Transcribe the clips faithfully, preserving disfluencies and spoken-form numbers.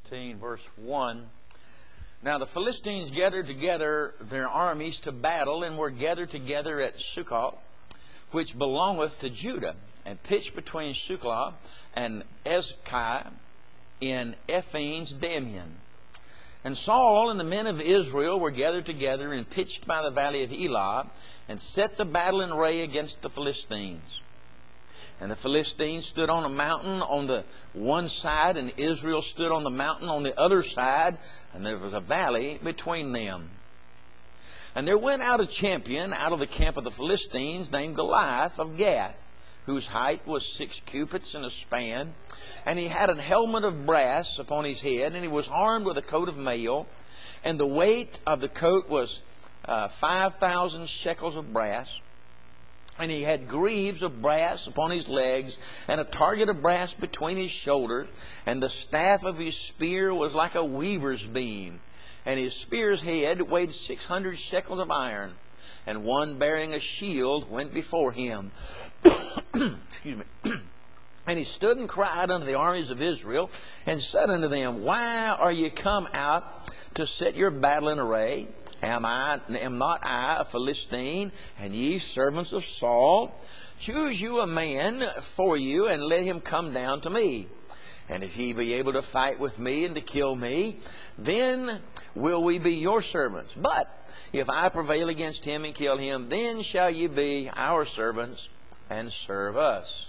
fifteen, verse one. Now the Philistines gathered together their armies to battle, and were gathered together at Succoth, which belongeth to Judah, and pitched between Succoth and Ezekah in Ephanes Damian. And Saul and the men of Israel were gathered together and pitched by the valley of Elah, and set the battle in array against the Philistines. And the Philistines stood on a mountain on the one side, and Israel stood on the mountain on the other side, and there was a valley between them. And there went out a champion out of the camp of the Philistines, named Goliath of Gath, whose height was six cubits and a span. And he had an helmet of brass upon his head, and he was armed with a coat of mail. And the weight of the coat was uh, five thousand shekels of brass. And he had greaves of brass upon his legs, and a target of brass between his shoulders. And the staff of his spear was like a weaver's beam. And his spear's head weighed six hundred shekels of iron. And one bearing a shield went before him. Excuse me. And he stood and cried unto the armies of Israel, and said unto them, Why are ye come out to set your battle in array? Am I, am not I a Philistine, and ye servants of Saul? Choose you a man for you, and let him come down to me. And if he be able to fight with me and to kill me, then will we be your servants. But if I prevail against him and kill him, then shall ye be our servants and serve us.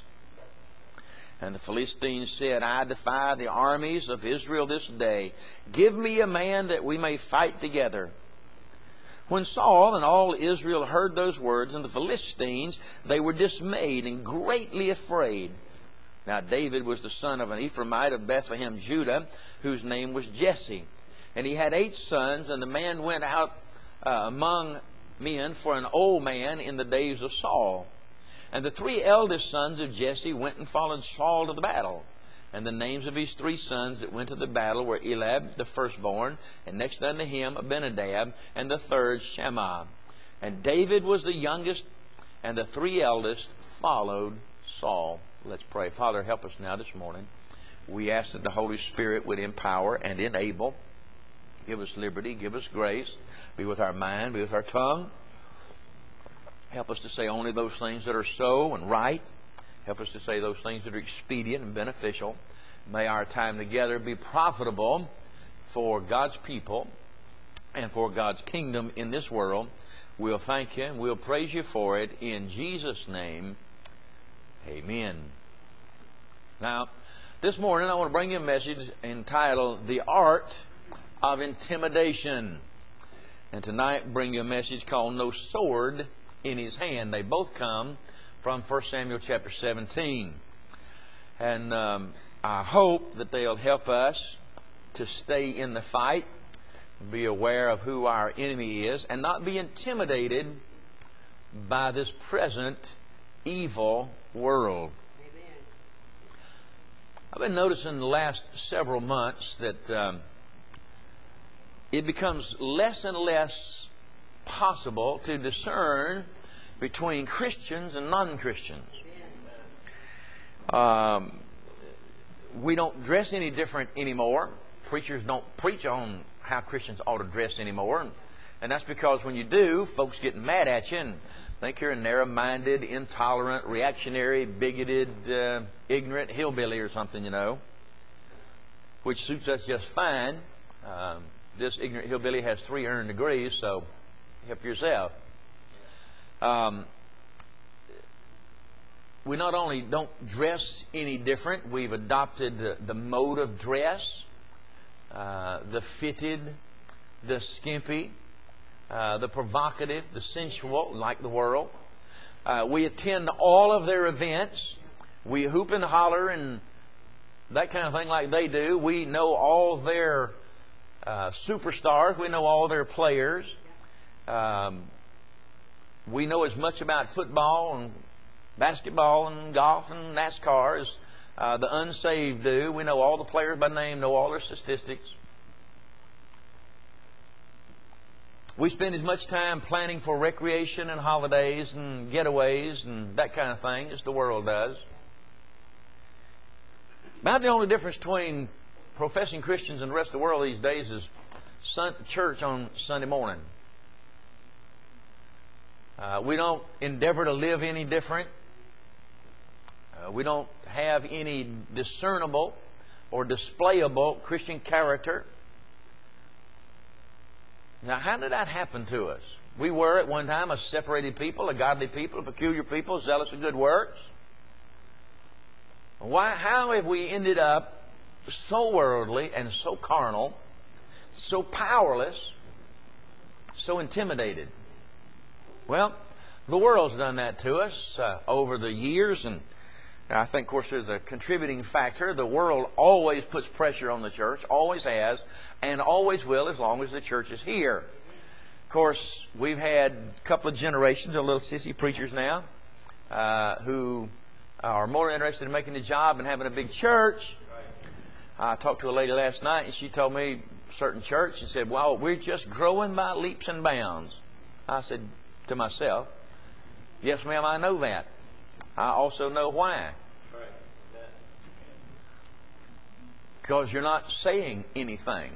And the Philistines said, I defy the armies of Israel this day. Give me a man that we may fight together. When Saul and all Israel heard those words, and the Philistines, they were dismayed and greatly afraid. Now David was the son of an Ephraimite of Bethlehem, Judah, whose name was Jesse. And he had eight sons, and the man went out uh, among men for an old man in the days of Saul. And the three eldest sons of Jesse went and followed Saul to the battle. And the names of his three sons that went to the battle were Eliab, the firstborn, and next unto him Abinadab, and the third Shammah. And David was the youngest, and the three eldest followed Saul. Let's pray. Father, help us now this morning. We ask that the Holy Spirit would empower and enable. Give us liberty, give us grace. Be with our mind, be with our tongue. Help us to say only those things that are so and right. Help us to say those things that are expedient and beneficial. May our time together be profitable for God's people and for God's kingdom in this world. We'll thank you and we'll praise you for it in Jesus' name. Amen. Now, this morning I want to bring you a message entitled The Art of Intimidation. And tonight bring you a message called No Sword in His Hand. They both come from First Samuel chapter seventeen. And um, I hope that they'll help us to stay in the fight, be aware of who our enemy is, and not be intimidated by this present evil world. Amen. I've been noticing the last several months that um, it becomes less and less possible to discern between Christians and non-Christians. Um, we don't dress any different anymore. Preachers don't preach on how Christians ought to dress anymore. And that's because when you do, folks get mad at you and think you're a narrow-minded, intolerant, reactionary, bigoted, uh, ignorant hillbilly or something, you know, which suits us just fine. Um, this ignorant hillbilly has three earned degrees, so help yourself. Um, we not only don't dress any different, we've adopted the, the mode of dress, uh, the fitted, the skimpy, uh, the provocative, the sensual, like the world. Uh, we attend all of their events. We hoop and holler and that kind of thing like they do. We know all their uh, superstars. We know all their players. Um, We know as much about football and basketball and golf and NASCAR as uh, the unsaved do. We know all the players by name, know all their statistics. We spend as much time planning for recreation and holidays and getaways and that kind of thing as the world does. About the only difference between professing Christians in the rest of the world these days is sun, church on Sunday morning. Uh, we don't endeavor to live any different. Uh, we don't have any discernible or displayable Christian character. Now, how did that happen to us? We were at one time a separated people, a godly people, a peculiar people, zealous of good works. Why? How have we ended up so worldly and so carnal, so powerless, so intimidated? Well, the world's done that to us uh, over the years, and I think, of course, there's a contributing factor. The world always puts pressure on the church, always has, and always will as long as the church is here. Of course, we've had a couple of generations of little sissy preachers now uh, who are more interested in making a job and having a big church. I talked to a lady last night, and she told me a certain church and said, well, we're just growing by leaps and bounds. I said to myself, yes, ma'am, I know that. I also know why. Because you're not saying anything.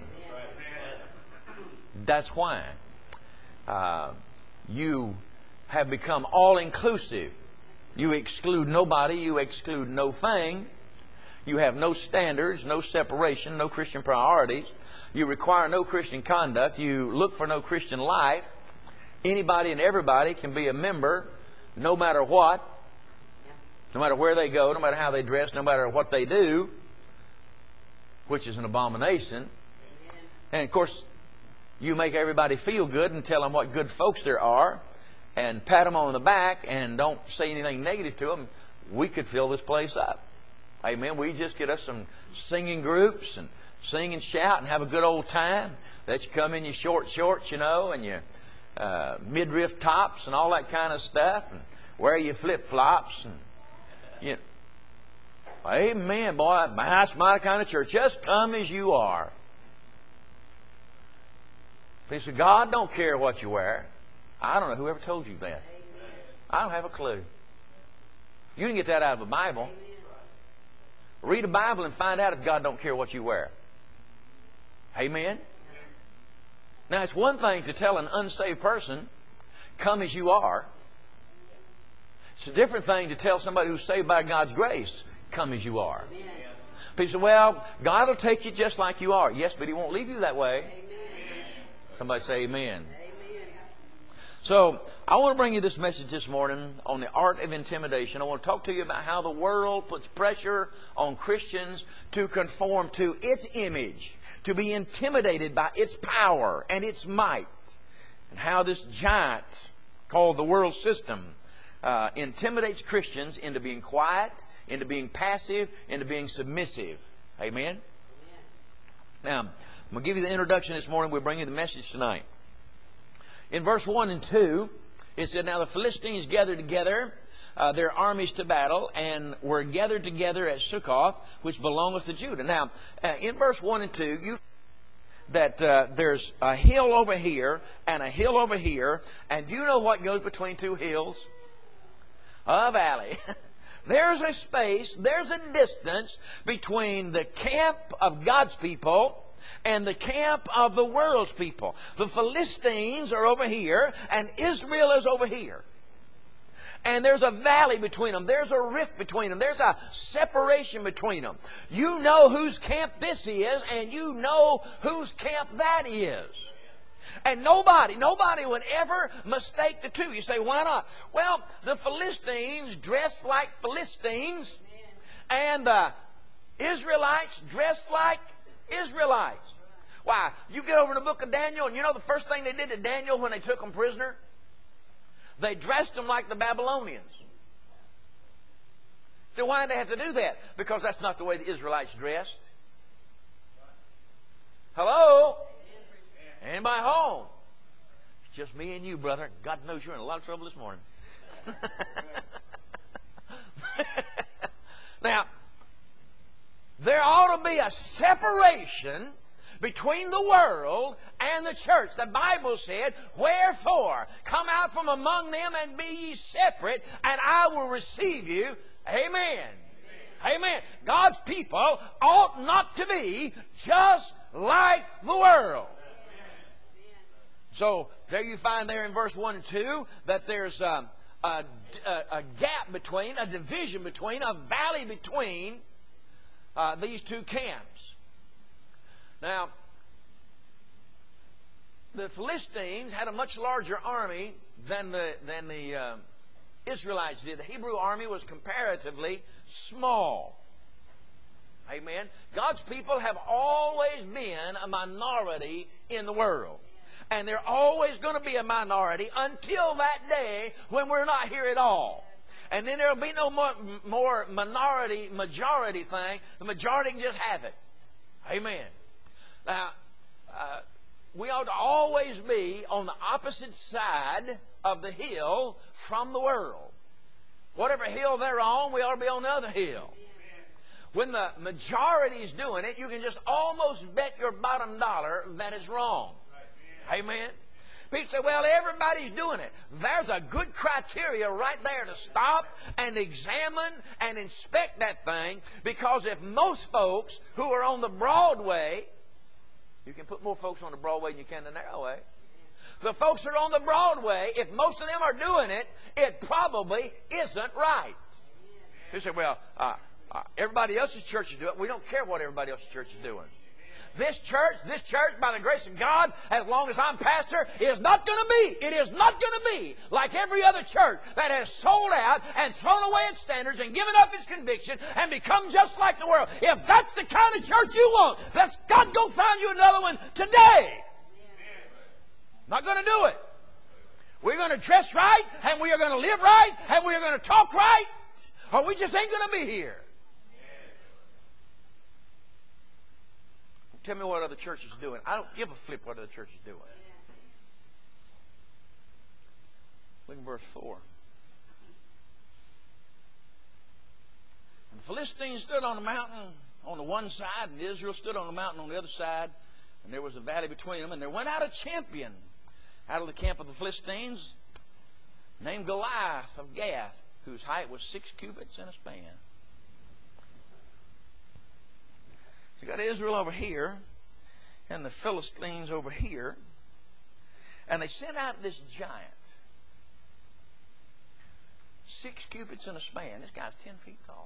That's why. Uh, you have become all-inclusive. You exclude nobody. You exclude no thing. You have no standards, no separation, no Christian priorities. You require no Christian conduct. You look for no Christian life. Anybody and everybody can be a member no matter what. No matter where they go, no matter how they dress, no matter what they do, which is an abomination. And of course, you make everybody feel good and tell them what good folks there are and pat them on the back and don't say anything negative to them. We could fill this place up. Amen. We just get us some singing groups and sing and shout and have a good old time. Let you come in your short shorts, you know, and your uh, midriff tops and all that kind of stuff, and wear your flip-flops and you know, amen, boy. That's my kind of church. Just come as you are. He said, God don't care what you wear. I don't know whoever told you that. Amen. I don't have a clue. You can get that out of the Bible. Amen. Read a Bible and find out if God don't care what you wear. Amen? Now, it's one thing to tell an unsaved person, come as you are. It's a different thing to tell somebody who's saved by God's grace, come as you are. Amen. People say, well, God will take you just like you are. Yes, but He won't leave you that way. Amen. Somebody say amen. Amen. So, I want to bring you this message this morning on the art of intimidation. I want to talk to you about how the world puts pressure on Christians to conform to its image, to be intimidated by its power and its might, and how this giant called the world system Uh, intimidates Christians into being quiet, into being passive, into being submissive. Amen? Amen? Now, I'm going to give you the introduction this morning. We'll bring you the message tonight. In verse one and two, it said, now the Philistines gathered together uh, their armies to battle, and were gathered together at Succoth, which belongeth to Judah. Now, uh, in verse one and two, you that uh, there's a hill over here and a hill over here, and do you know what goes between two hills? A valley. There's a space, there's a distance between the camp of God's people and the camp of the world's people. The Philistines are over here and Israel is over here. And there's a valley between them. There's a rift between them. There's a separation between them. You know whose camp this is, and you know whose camp that is. And nobody, nobody would ever mistake the two. You say, why not? Well, the Philistines dressed like Philistines, and the Israelites dressed like Israelites. Why? You get over in the book of Daniel, and you know the first thing they did to Daniel when they took him prisoner? They dressed him like the Babylonians. So why did they have to do that? Because that's not the way the Israelites dressed. Hello? Anybody home? It's just me and you, brother. God knows you're in a lot of trouble this morning. Now, there ought to be a separation between the world and the church. The Bible said, wherefore, come out from among them and be ye separate, and I will receive you. Amen. Amen. God's people ought not to be just like the world. So there you find there in verse one and two that there's a, a, a gap between, a division between, a valley between uh, these two camps. Now, the Philistines had a much larger army than the, than the uh, Israelites did. The Hebrew army was comparatively small. Amen. God's people have always been a minority in the world. And they're always going to be a minority until that day when we're not here at all. And then there'll be no more, more minority, majority thing. The majority can just have it. Amen. Now, uh, we ought to always be on the opposite side of the hill from the world. Whatever hill they're on, we ought to be on the other hill. When the majority is doing it, you can just almost bet your bottom dollar that it's wrong. Amen. People say, well, everybody's doing it. There's a good criteria right there to stop and examine and inspect that thing, because if most folks who are on the broad way, you can put more folks on the broad way than you can the narrow way. The folks that are on the broad way, if most of them are doing it, it probably isn't right. You say, well, uh, uh, everybody else's church is doing it. We don't care what everybody else's church is doing. This church, this church, by the grace of God, as long as I'm pastor, is not going to be, it is not going to be like every other church that has sold out and thrown away its standards and given up its conviction and become just like the world. If that's the kind of church you want, let's God go find you another one today. Not going to do it. We're going to dress right, and we are going to live right, and we are going to talk right, or we just ain't going to be here. Tell me what other church is doing. I don't give a flip what other church is doing. Look at verse four. And the Philistines stood on the mountain on the one side, and Israel stood on the mountain on the other side, and there was a valley between them. And there went out a champion out of the camp of the Philistines, named Goliath of Gath, whose height was six cubits and a span. So you got Israel over here and the Philistines over here. And they sent out this giant. Six cubits in a span. This guy's ten feet tall.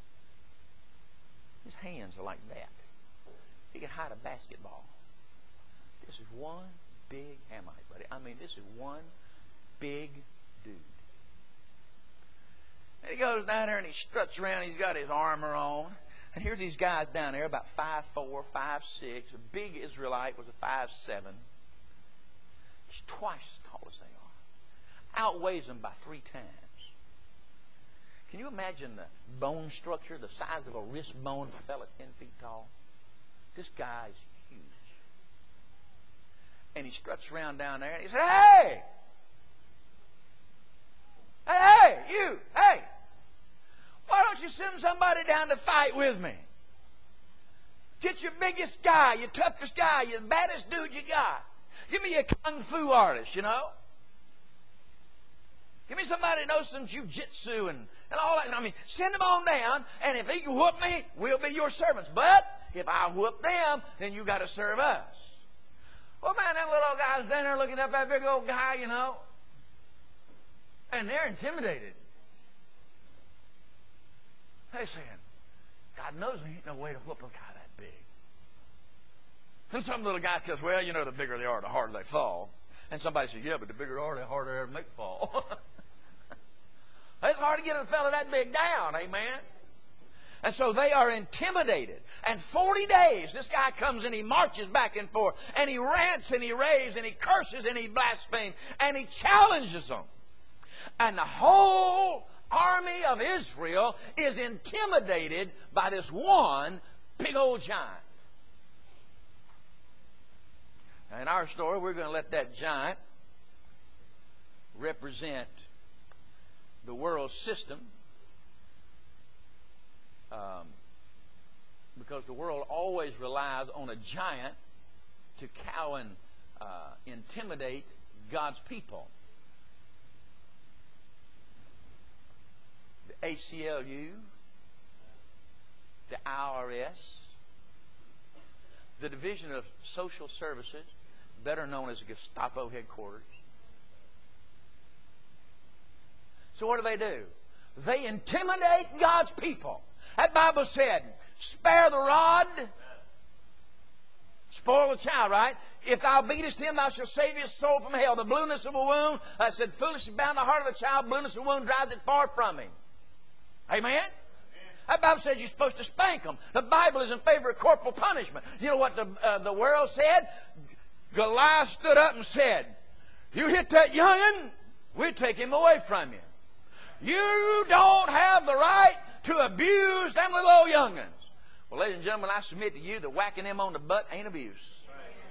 His hands are like that. He can hide a basketball. This is one big Hamite, buddy. I mean, this is one big dude. And he goes down there and he struts around. He's got his armor on. And here's these guys down there, about five four, five six. A big Israelite was a five seven. He's twice as tall as they are. Outweighs them by three times. Can you imagine the bone structure, the size of a wrist bone of a fella ten feet tall? This guy's huge. And he struts around down there and he said, hey! Hey, hey, you, hey! Why don't you send somebody down to fight with me? Get your biggest guy, your toughest guy, your baddest dude you got. Give me a kung fu artist, you know. Give me somebody that knows some jiu-jitsu and, and all that. I mean, send them on down, and if they can whoop me, we'll be your servants. But if I whoop them, then you got to serve us. Well, man, them little guys standing there looking up at that big old guy, you know. And they're intimidated. They saying, God knows there ain't no way to whoop a guy that big. And some little guy says, well, you know, the bigger they are, the harder they fall. And somebody says, yeah, but the bigger they are, the harder they are to make fall. It's hard to get a fella that big down, amen? And so they are intimidated. And forty days, this guy comes and he marches back and forth. And he rants and he raves and he curses and he blasphemes. And he challenges them. And the whole army of Israel is intimidated by this one big old giant. Now in our story, we're going to let that giant represent the world system, um, because the world always relies on a giant to cow and uh, intimidate God's people. The A C L U, the I R S, the Division of Social Services, better known as Gestapo headquarters. So what do they do? They intimidate God's people. That Bible said, spare the rod, spoil the child, right? If thou beatest him, thou shalt save his soul from hell. The blueness of a wound, I said, foolishly bound the heart of a child, blueness of a wound drives it far from him. Amen? Amen. That Bible says you're supposed to spank them. The Bible is in favor of corporal punishment. You know what the, uh, the world said? Goliath stood up and said, you hit that young'un, we'll take him away from you. You don't have the right to abuse them little old young'uns. Well, ladies and gentlemen, I submit to you that whacking them on the butt ain't abuse.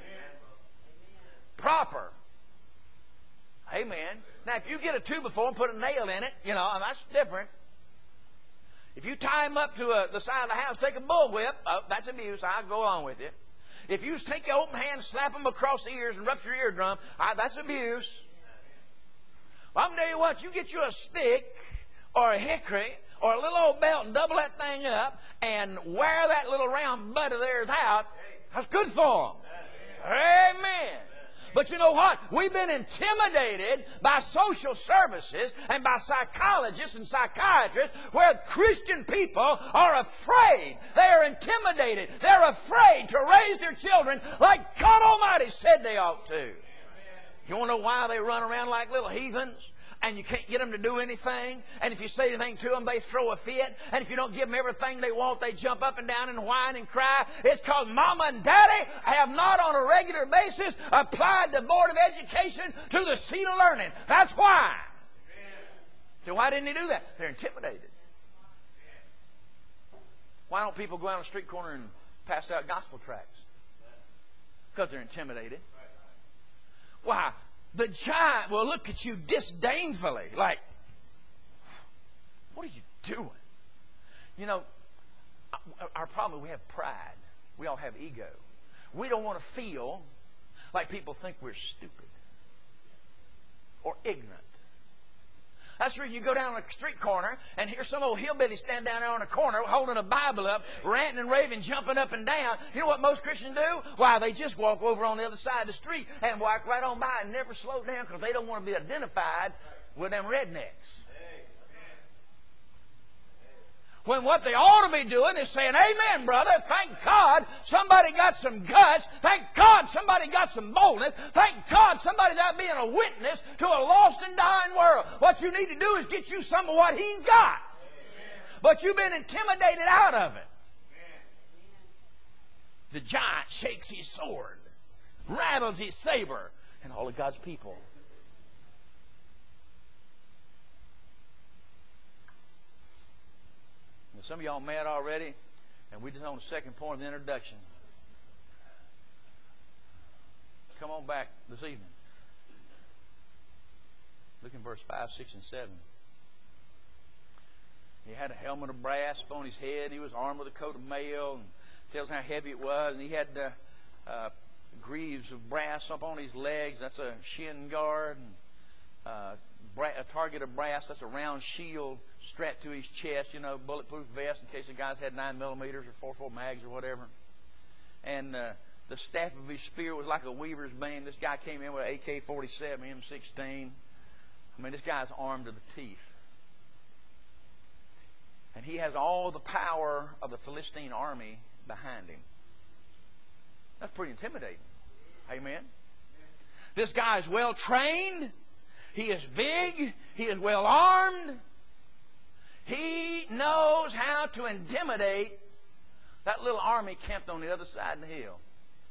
Proper. Amen. Now, if you get a two by four and put a nail in it, you know, that's different. If you tie him up to a, the side of the house, take a bullwhip, oh, that's abuse. I'll go along with it. If you take your open hand, slap him across the ears and rupture your eardrum, I, that's abuse. Well, I'm going to tell you what, you get you a stick or a hickory or a little old belt and double that thing up and wear that little round butt of theirs out, that's good for them. Amen. But you know what? We've been intimidated by social services and by psychologists and psychiatrists where Christian people are afraid. They are intimidated. They're afraid to raise their children like God Almighty said they ought to. You want to know why they run around like little heathens? And you can't get them to do anything. And if you say anything to them, they throw a fit. And if you don't give them everything they want, they jump up and down and whine and cry. It's because Mama and Daddy have not on a regular basis applied the Board of Education to the seat of learning. That's why. So why didn't they do that? They're intimidated. Why don't people go out on the street corner and pass out gospel tracts? Because they're intimidated. Why? The giant will look at you disdainfully, like, what are you doing? You know, our problem is we have pride. We all have ego. We don't want to feel like people think we're stupid or ignorant. That's where you go down on a street corner and hear some old hillbilly stand down there on a corner holding a Bible up, ranting and raving, jumping up and down. You know what most Christians do? Why, they just walk over on the other side of the street and walk right on by and never slow down because they don't want to be identified with them rednecks. When what they ought to be doing is saying, amen, brother, thank God somebody got some guts. Thank God somebody got some boldness. Thank God somebody's out being a witness to a lost and dying world. What you need to do is get you some of what he's got. Amen. But you've been intimidated out of it. Amen. The giant shakes his sword, rattles his saber, and all of God's people. Some of y'all mad already, and we're just on the second point of the introduction. Come on back this evening. Look in verse five, six, and seven. He had a helmet of brass upon his head. He was armed with a coat of mail, and tells how heavy it was. And he had uh, uh, greaves of brass up on his legs. That's a shin guard. And, uh, a target of brass, that's a round shield strapped to his chest, you know, bulletproof vest in case the guy's had nine millimeters or four four mags or whatever. And uh, the staff of his spear was like a weaver's beam. This guy came in with an A K forty-seven, M sixteen. I mean, this guy's armed to the teeth. And he has all the power of the Philistine army behind him. That's pretty intimidating. Amen? This guy is well trained. He is big. He is well armed. He knows how to intimidate that little army camped on the other side of the hill.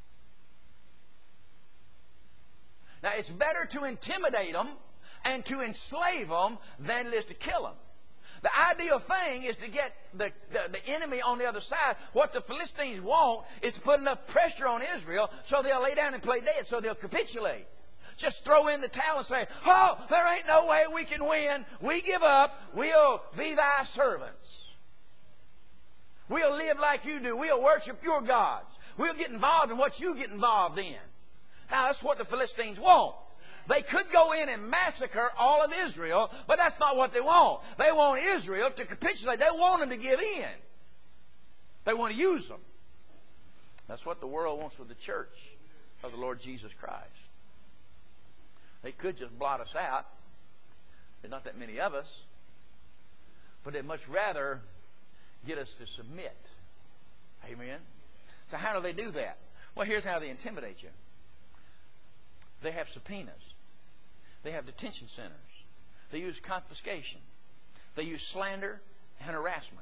Now, it's better to intimidate them and to enslave them than it is to kill them. The ideal thing is to get the, the, the enemy on the other side. What the Philistines want is to put enough pressure on Israel so they'll lay down and play dead, so they'll capitulate. Just throw in the towel and say, oh, there ain't no way we can win. We give up. We'll be thy servants. We'll live like you do. We'll worship your gods. We'll get involved in what you get involved in. Now, that's what the Philistines want. They could go in and massacre all of Israel, but that's not what they want. They want Israel to capitulate. They want them to give in. They want to use them. That's what the world wants with the church of the Lord Jesus Christ. They could just blot us out. There's not that many of us. But they'd much rather get us to submit. Amen? So how do they do that? Well, here's how they intimidate you. They have subpoenas. They have detention centers. They use confiscation. They use slander and harassment.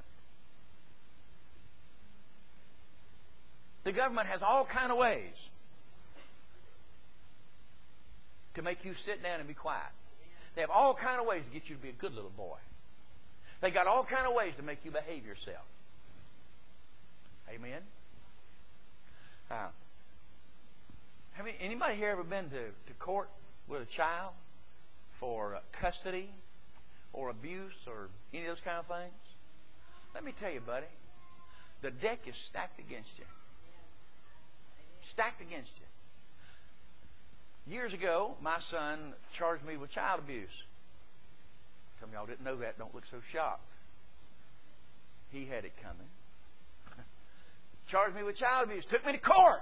The government has all kind of ways to make you sit down and be quiet. They have all kind of ways to get you to be a good little boy. They got all kind of ways to make you behave yourself. Amen? Uh, have any, anybody here ever been to, to court with a child for custody or abuse or any of those kind of things? Let me tell you, buddy, the deck is stacked against you. Stacked against you. Years ago, my son charged me with child abuse. Some of y'all didn't know that. Don't look so shocked. He had it coming. Charged me with child abuse. Took me to court.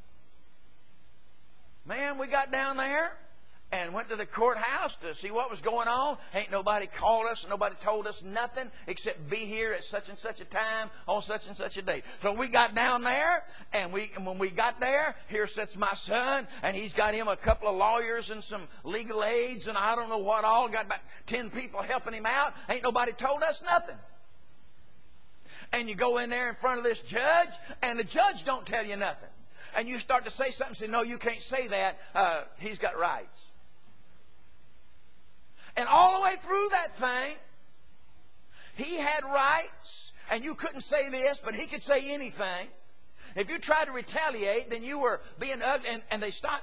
Man, we got down there and went to the courthouse to see what was going on. Ain't nobody called us. Nobody told us nothing except be here at such and such a time on such and such a date. So we got down there, and we and when we got there, here sits my son, and he's got him a couple of lawyers and some legal aides, and I don't know what all. Got about ten people helping him out. Ain't nobody told us nothing. And you go in there in front of this judge, and the judge don't tell you nothing. And you start to say something and say, no, you can't say that. Uh, he's got rights. And all the way through that thing, he had rights, and you couldn't say this, but he could say anything. If you tried to retaliate, then you were being ugly, and, and they stopped.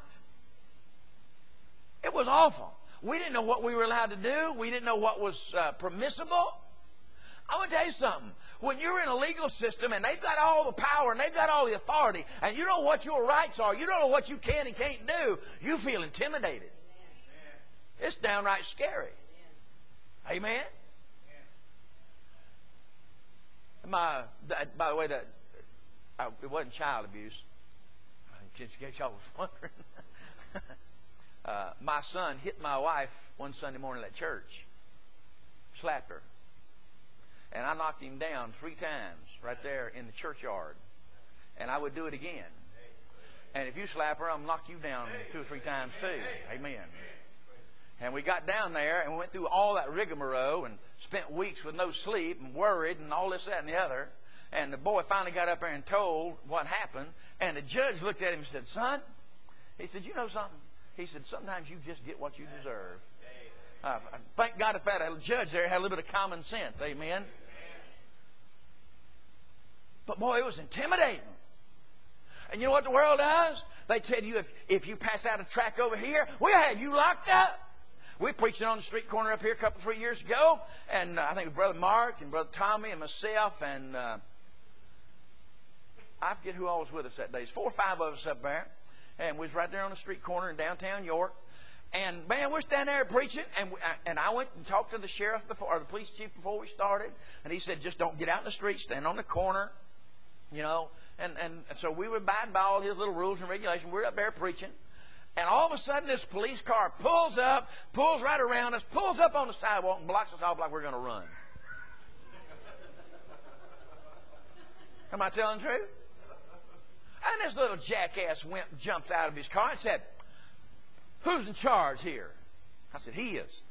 It was awful. We didn't know what we were allowed to do. We didn't know what was uh, permissible. I want to tell you something. When you're in a legal system and they've got all the power and they've got all the authority, and you know what your rights are, you don't know what you can and can't do, you feel intimidated. It's downright scary. Amen? My, by the way, that I, it wasn't child abuse. Just in case y'all was wondering. uh, my son hit my wife one Sunday morning at church. Slapped her. And I knocked him down three times right there in the churchyard. And I would do it again. And if you slap her, I'll knock you down two or three times too. Amen. And we got down there and we went through all that rigmarole and spent weeks with no sleep and worried and all this, that, and the other. And the boy finally got up there and told what happened. And the judge looked at him and said, son, he said, you know something? He said, sometimes you just get what you deserve. Uh, thank God if that judge there had a little bit of common sense. Amen. But boy, it was intimidating. And you know what the world does? They tell you if, if you pass out a tract over here, we'll have you locked up. We preached it on the street corner up here a couple, three years ago. And uh, I think Brother Mark and Brother Tommy and myself and uh, I forget who all was with us that day. It's four or five of us up there. And we was right there on the street corner in downtown York. And man, we're standing there preaching, and we, and I went and talked to the sheriff before, or the police chief before we started, and he said, just don't get out in the street, stand on the corner, you know. And, and so we were abiding by all his little rules and regulations. We're up there preaching, and all of a sudden this police car pulls up, pulls right around us, pulls up on the sidewalk, and blocks us off like we're going to run. Am I telling the truth? And this little jackass went and jumped out of his car and said, who's in charge here? I said, he is.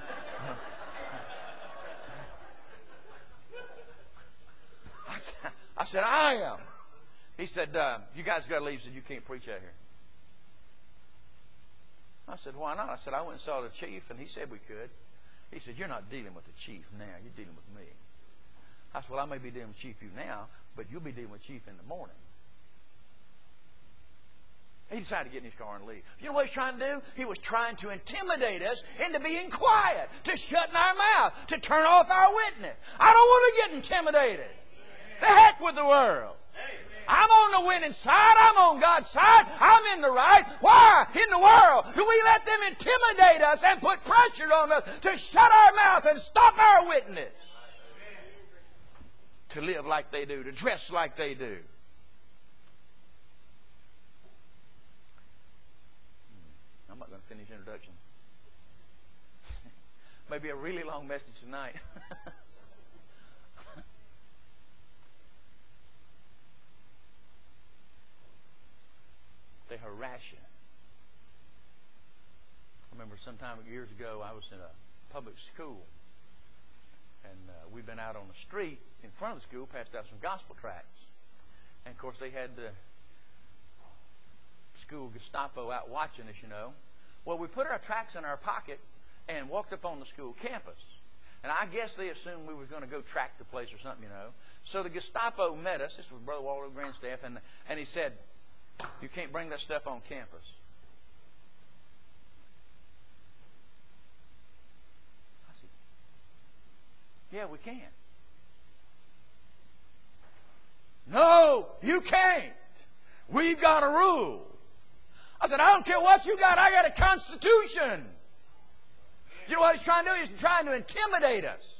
I, said, I said, I am. He said, uh, you guys got to leave. He said, you can't preach out here. I said, why not? I said, I went and saw the chief, and he said we could. He said, you're not dealing with the chief now. You're dealing with me. I said, well, I may be dealing with Chief you now, but you'll be dealing with Chief in the morning. He decided to get in his car and leave. You know what he's trying to do? He was trying to intimidate us into being quiet, to shutting our mouth, to turn off our witness. I don't want to get intimidated. The heck with the world. I'm on the winning side. I'm on God's side. I'm in the right. Why in the world do we let them intimidate us and put pressure on us to shut our mouth and stop our witness? to live like they do, to dress like they do. I'm not going to finish introduction. Maybe a really long message tonight. They harass you. I remember some time years ago, I was in a public school, and uh, we'd been out on the street in front of the school, passed out some gospel tracts. And of course, they had the school Gestapo out watching us, you know. Well, we put our tracts in our pocket and walked up on the school campus. And I guess they assumed we were going to go track the place or something, you know. So the Gestapo met us. This was Brother Walter Grandstaff, and and he said, "You can't bring that stuff on campus." I said, "Yeah, we can." "No, you can't. We've got a rule." I said, "I don't care what you got. I got a constitution." You know what he's trying to do? He's trying to intimidate us.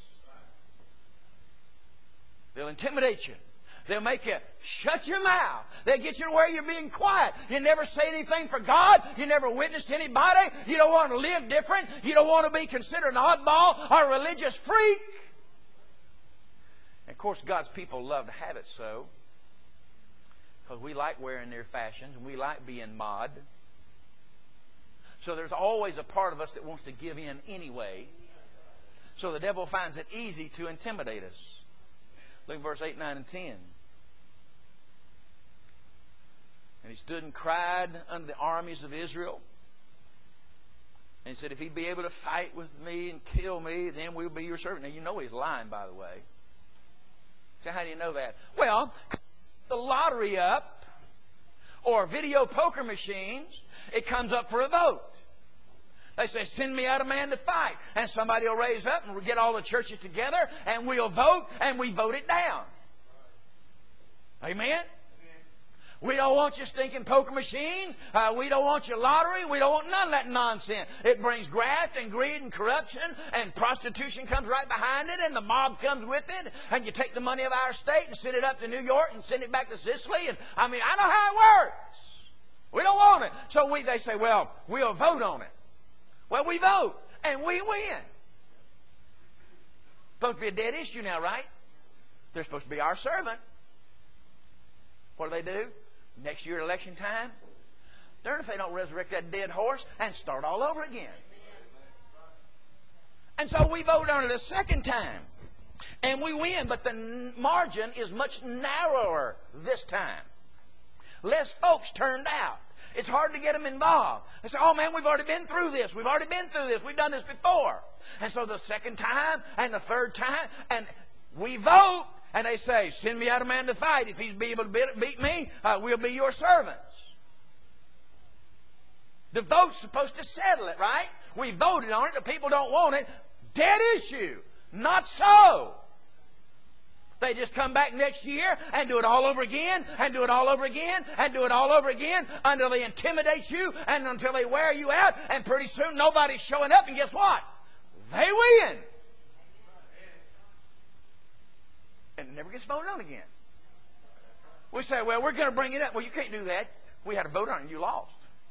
They'll intimidate you. They'll make you shut your mouth. They'll get you to where you're being quiet. You never say anything for God. You never witness to anybody. You don't want to live different. You don't want to be considered an oddball or a religious freak. And of course, God's people love to have it so, because we like wearing their fashions and we like being mod. So there's always a part of us that wants to give in anyway. So the devil finds it easy to intimidate us. Look at verse eight, nine, and ten. "And he stood and cried unto the armies of Israel. And he said, if he'd be able to fight with me and kill me, then we'll be your servant." Now you know he's lying, by the way. So how do you know that? Well, the lottery up, or video poker machines, it comes up for a vote. They say, "Send me out a man to fight." And somebody will raise up and we'll get all the churches together and we'll vote, and we vote it down. Amen? We don't want your stinking poker machine. Uh, we don't want your lottery. We don't want none of that nonsense. It brings graft and greed and corruption, and prostitution comes right behind it, and the mob comes with it, and you take the money of our state and send it up to New York and send it back to Sicily. And I mean, I know how it works. We don't want it. So we, they say, well, we'll vote on it. Well, we vote, and we win. Supposed to be a dead issue now, right? They're supposed to be our servant. What do they do? Next year, election time, darn if they don't resurrect that dead horse and start all over again. And so we vote on it a second time, and we win, but the margin is much narrower this time. Less folks turned out. It's hard to get them involved. They say, "Oh man, we've already been through this. We've already been through this. We've done this before." And so the second time and the third time, and we vote, and they say, "Send me out a man to fight. If he's be able to beat me, uh, we'll be your servants." The vote's supposed to settle it, right? We voted on it. The people don't want it. Dead issue. Not so. They just come back next year and do it all over again, and do it all over again, and do it all over again until they intimidate you and until they wear you out, and pretty soon nobody's showing up, and guess what? They win. And it never gets voted on again. We say, "Well, we're going to bring it up." Well, you can't do that. We had a vote on it and you lost.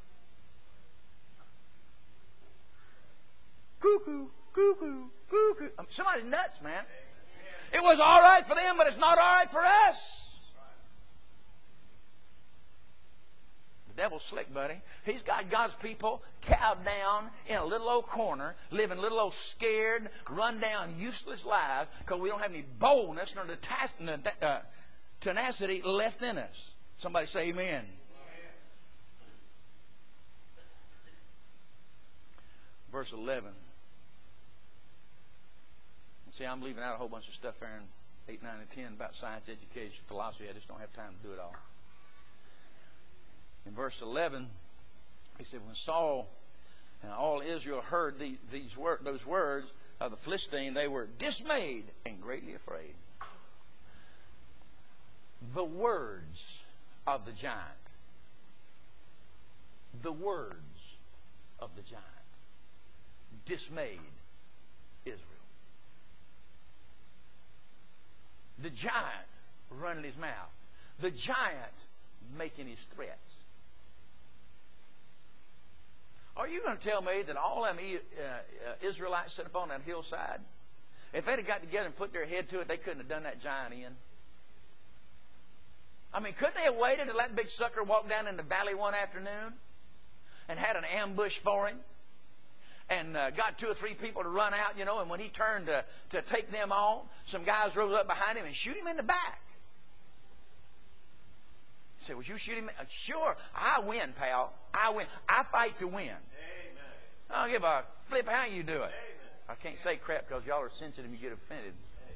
Cuckoo, cuckoo, cuckoo. Somebody's nuts, man. It was all right for them, but it's not all right for us. The devil's slick, buddy. He's got God's people cowed down in a little old corner, living little old scared, run down, useless lives because we don't have any boldness nor the tenacity left in us. Somebody say amen. Verse eleven. See, I'm leaving out a whole bunch of stuff there in eight, nine, and ten about science, education, philosophy. I just don't have time to do it all. In verse eleven, he said, when Saul and all Israel heard the, these wor- those words of the Philistine, they were dismayed and greatly afraid. The words of the giant. The words of the giant dismayed Israel. The giant running his mouth. The giant making his threats. Are you going to tell me that all them Israelites sitting up on that hillside, if they'd have got together and put their head to it, they couldn't have done that giant in? I mean, couldn't they have waited until that big sucker walked down in the valley one afternoon and had an ambush for him and uh, got two or three people to run out, you know, and when he turned to, to take them on, some guys rose up behind him and shoot him in the back. He said, would you shoot him? Uh, sure, I win, pal. I win. I fight to win. Amen. I don't give a flip how you do it. Amen. I can't say crap because y'all are sensitive and you get offended.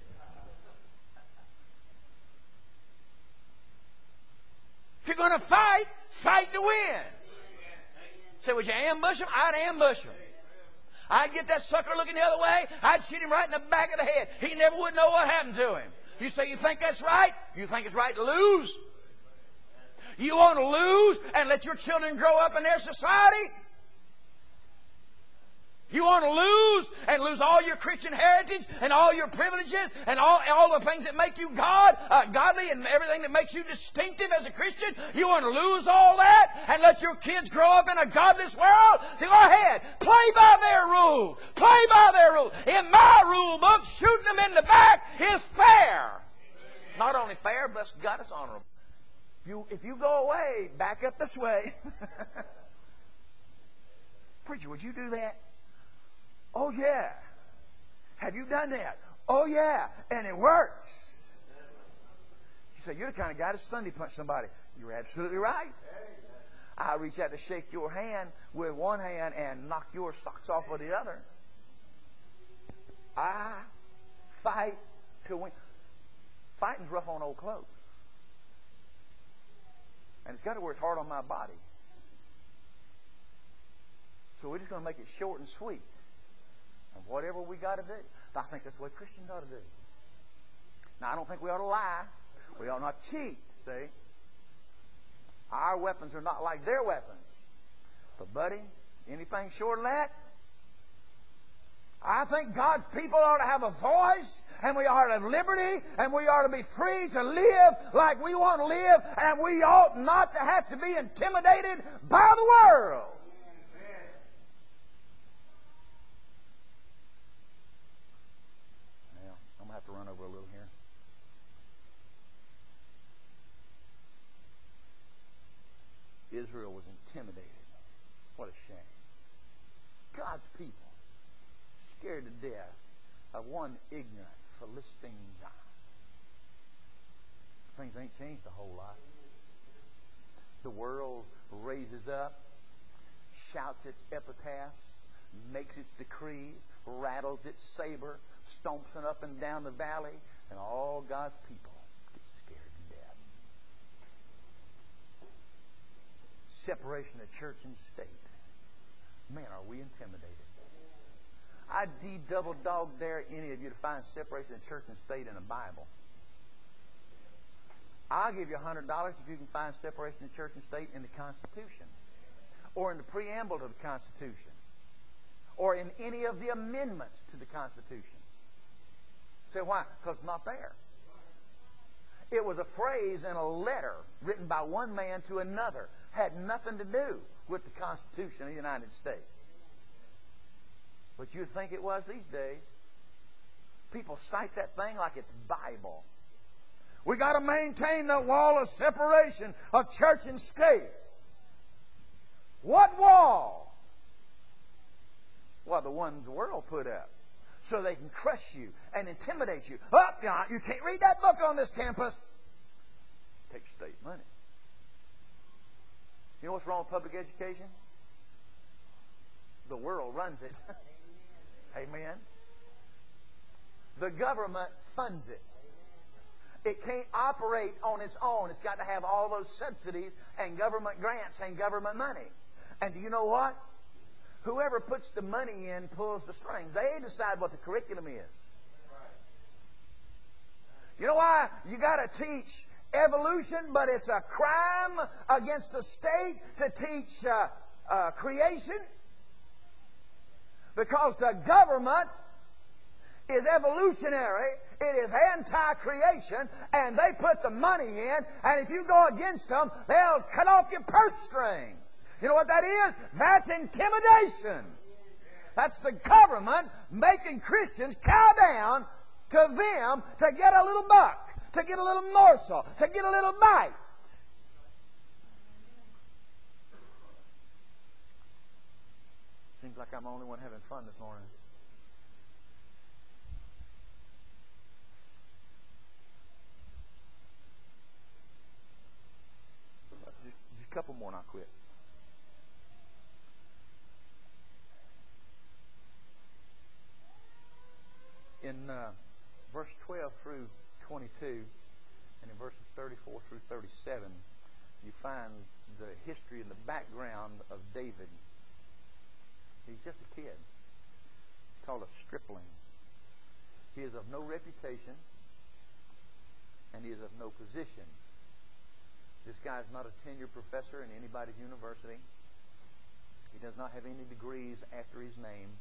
If you're going to fight, fight to win. Say, so would you ambush him? I'd ambush him. I'd get that sucker looking the other way. I'd shoot him right in the back of the head. He never would know what happened to him. You say you think that's right? You think it's right to lose? You want to lose and let your children grow up in their society? You want to lose and lose all your Christian heritage and all your privileges and all, all the things that make you God, uh, godly and everything that makes you distinctive as a Christian? You want to lose all that and let your kids grow up in a godless world? Then go ahead. Play by their rules. Play by their rules. In my rule book, shooting them in the back is fair. Not only fair, but God, it's honorable. If you, if you go away, back up this way. Preacher, would you do that? Oh, yeah. Have you done that? Oh, yeah. And it works. You say, you're the kind of guy that Sunday punch somebody. You're absolutely right. I reach out to shake your hand with one hand and knock your socks off with the other. I fight to win. Fighting's rough on old clothes. And it's got to work hard on my body. So we're just going to make it short and sweet. And whatever we got to do. I think that's the way Christians ought to do. Now, I don't think we ought to lie. We ought not cheat, see? Our weapons are not like their weapons. But, buddy, anything short of that, I think God's people ought to have a voice, and we ought to have liberty, and we ought to be free to live like we want to live, and we ought not to have to be intimidated by the world. To run over a little here. Israel was intimidated. What a shame. God's people scared to death of one ignorant Philistine giant. Things ain't changed a whole lot. The world raises up, shouts its epitaphs, makes its decrees, rattles its saber, stomps it up and down the valley, and all God's people get scared to death. Separation of church and state. Man, are we intimidated. I'd double dog dare any of you to find separation of church and state in the Bible. I'll give you a hundred dollars if you can find separation of church and state in the Constitution, or in the preamble to the Constitution, or in any of the amendments to the Constitution. Say, why? Because it's not there. It was a phrase in a letter written by one man to another. Had nothing to do with the Constitution of the United States. But you'd think it was these days. People cite that thing like it's Bible. We got to maintain the wall of separation of church and state. What wall? Well, the ones the world put up. So they can crush you and intimidate you. Oh, you can't read that book on this campus. Take state money. You know what's wrong with public education? The world runs it. Amen. The government funds it. It can't operate on its own. It's got to have all those subsidies and government grants and government money. And do you know what? Whoever puts the money in pulls the strings. They decide what the curriculum is. You know why you got to teach evolution, but it's a crime against the state to teach uh, uh, creation? Because the government is evolutionary. It is anti-creation, and they put the money in, and if you go against them, they'll cut off your purse string. You know what that is? That's intimidation. That's the government making Christians cow down to them to get a little buck, to get a little morsel, to get a little bite. Seems like I'm the only one having fun this morning. Just, just a couple more and I'll quit. In uh, verse twelve through twenty-two, and in verses thirty-four through thirty-seven, you find the history and the background of David. He's just a kid. He's called a stripling. He is of no reputation, and he is of no position. This guy is not a tenured professor in anybody's university. He does not have any degrees after his name.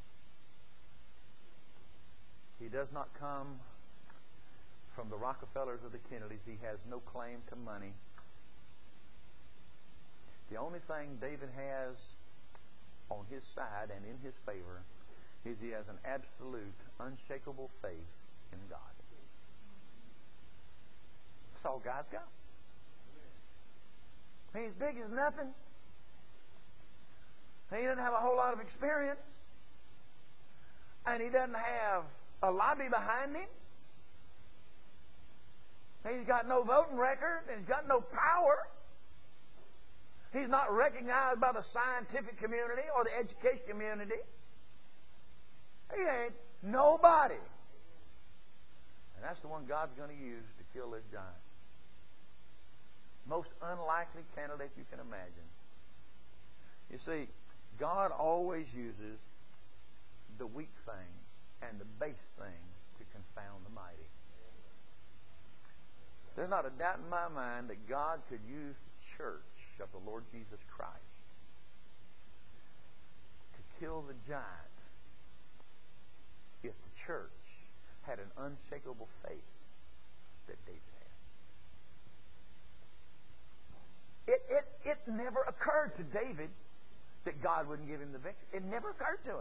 He does not come from the Rockefellers or the Kennedys. He has no claim to money. The only thing David has on his side and in his favor is he has an absolute, unshakable faith in God. That's all God's got. He's big as nothing. He doesn't have a whole lot of experience. And he doesn't have a lobby behind him. He's got no voting record. And he's got no power. He's not recognized by the scientific community or the education community. He ain't nobody. And that's the one God's going to use to kill this giant. Most unlikely candidate you can imagine. You see, God always uses the weak thing and the base thing to confound the mighty. There's not a doubt in my mind that God could use the church of the Lord Jesus Christ to kill the giant if the church had an unshakable faith that David had. It, it, it never occurred to David that God wouldn't give him the victory. It never occurred to him.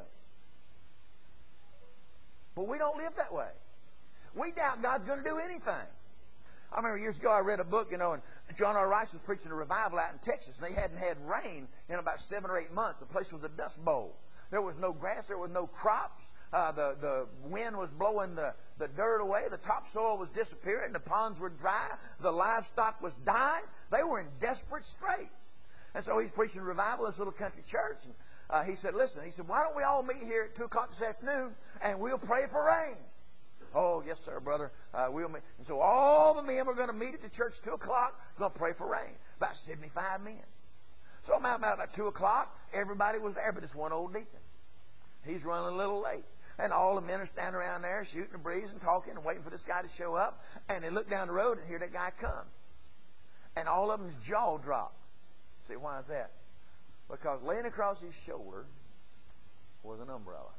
But we don't live that way. We doubt God's going to do anything. I remember years ago I read a book, you know, and John R. Rice was preaching a revival out in Texas, and they hadn't had rain in about seven or eight months. The place was a dust bowl. There was no grass. There was no crops. Uh, the, the wind was blowing the, the dirt away. The topsoil was disappearing. The ponds were dry. The livestock was dying. They were in desperate straits. And so he's preaching revival in this little country church. And uh, he said, listen, he said, why don't we all meet here at two o'clock this afternoon, and we'll pray for rain. Oh, yes, sir, brother. Uh, we'll meet. And so all the men were going to meet at the church at two o'clock, going to pray for rain. About seventy-five men. So about, about two o'clock, everybody was there but this one old deacon. He's running a little late. And all the men are standing around there shooting the breeze and talking and waiting for this guy to show up. And they look down the road and here that guy comes. And all of them's jaw dropped. See, why is that? Because laying across his shoulder was an umbrella.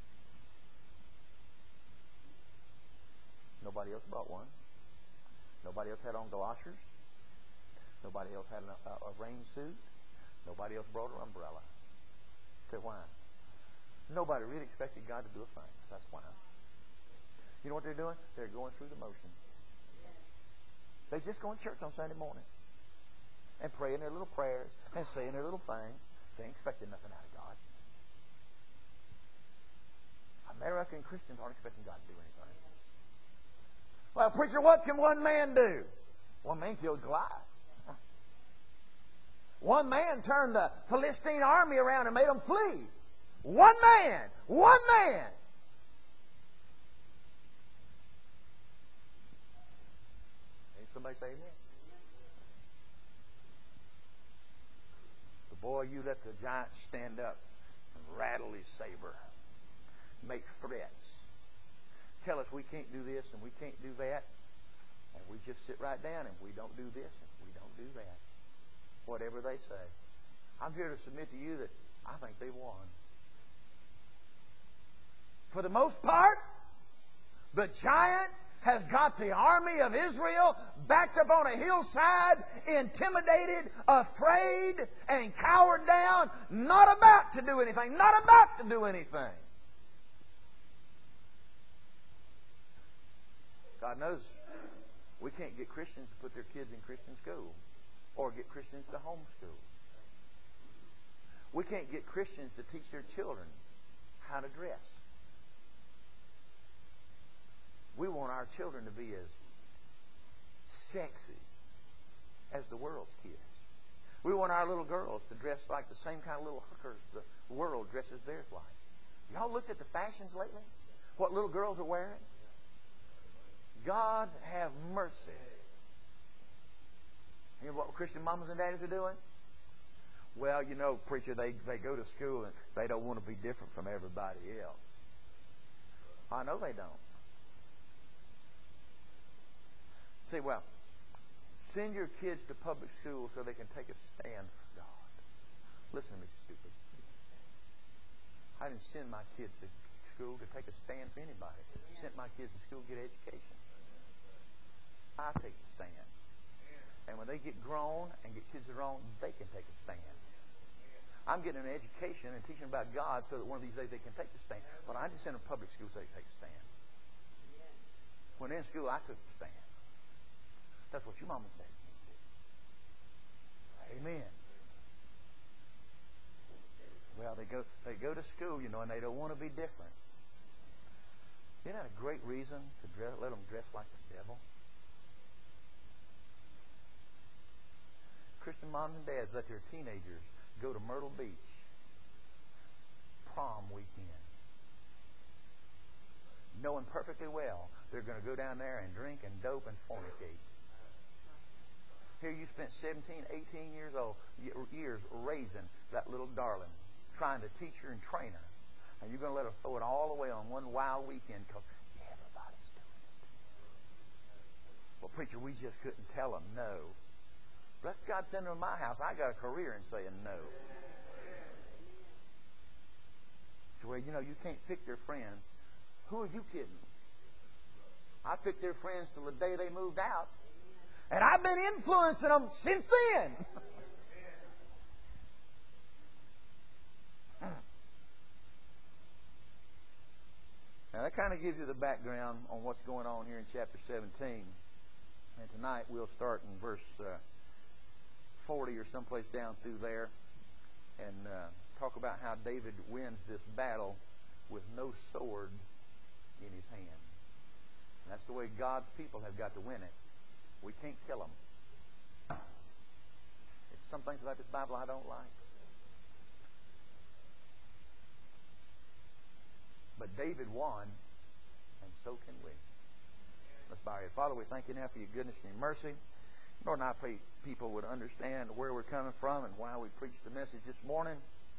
Nobody else brought one. Nobody else had on galoshes. Nobody else had a, a, a rain suit. Nobody else brought an umbrella. Say why? Nobody really expected God to do a thing. That's why. You know what they're doing? They're going through the motions. They just go to church on Sunday morning and praying their little prayers and saying their little thing. They ain't expecting nothing out of God. American Christians aren't expecting God to do anything. Well, preacher, what can one man do? One man killed Goliath. One man turned the Philistine army around and made them flee. One man. One man. Ain't somebody say amen? The boy, you let the giant stand up and rattle his saber, make threats. Tell us we can't do this and we can't do that, and we just sit right down and we don't do this and we don't do that. Whatever they say. I'm here to submit to you that I think they won. For the most part, The giant has got the army of Israel backed up on a hillside, intimidated, afraid, and cowered down, not about to do anything, not about to do anything. God knows we can't get Christians to put their kids in Christian school or get Christians to homeschool. We can't get Christians to teach their children how to dress. We want our children to be as sexy as the world's kids. We want our little girls to dress like the same kind of little hookers the world dresses theirs like. Y'all looked at the fashions lately? What little girls are wearing? God have mercy. You know what Christian mamas and daddies are doing? Well, you know, preacher, they, they go to school and they don't want to be different from everybody else. I know they don't. See, well, send your kids to public school so they can take a stand for God. Listen to me, stupid. I didn't send my kids to school to take a stand for anybody. I sent my kids to school to get education. I take the stand. And when they get grown and get kids of their own, they can take a stand. I'm getting an education and teaching about God so that one of these days they can take the stand. But I just sent them to public school so they can take a stand. When they're in school, I took the stand. That's what your mom and dad did. Amen. Well, they go they go to school, you know, and they don't want to be different. Isn't that a great reason to dress, let them dress like the devil? Christian moms and dads let their teenagers go to Myrtle Beach prom weekend, knowing perfectly well they're going to go down there and drink and dope and fornicate. Here you spent seventeen, eighteen years old years raising that little darling, trying to teach her and train her, and you're going to let her throw it all away on one wild weekend because everybody's doing it. Well, preacher, we just couldn't tell them no. Bless God, send them to my house. I got a career in saying no. So, well, you know, you can't pick their friends. Who are you kidding? I picked their friends till the day they moved out. And I've been influencing them since then. Now, that kind of gives you the background on what's going on here in chapter seventeen. And tonight we'll start in verse uh, forty or someplace down through there and uh, talk about how David wins this battle with no sword in his hand. And that's the way God's people have got to win it. We can't kill them. It's some things about this Bible I don't like. But David won, and so can we. Let's bow our head. Father, we thank you now for your goodness and your mercy. Lord, and I pray people would understand where we're coming from and why we preached the message this morning.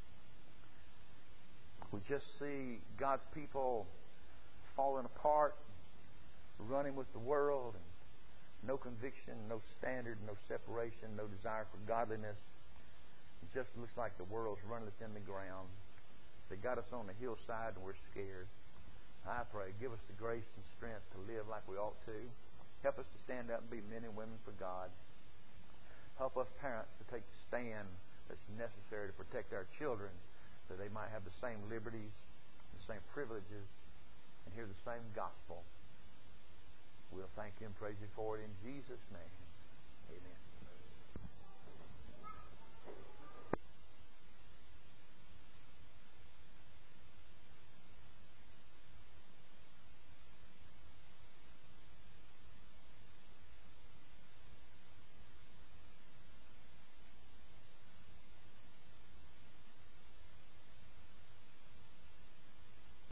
We just see God's people falling apart, running with the world, and no conviction, no standard, no separation, no desire for godliness. It just looks like the world's running us in the ground. They got us on the hillside and we're scared. I pray, give us the grace and strength to live like we ought to. Help us to stand up and be men and women for God. Help us parents to take the stand that's necessary to protect our children so they might have the same liberties, the same privileges, and hear the same gospel. We'll thank you and praise you for it in Jesus' name.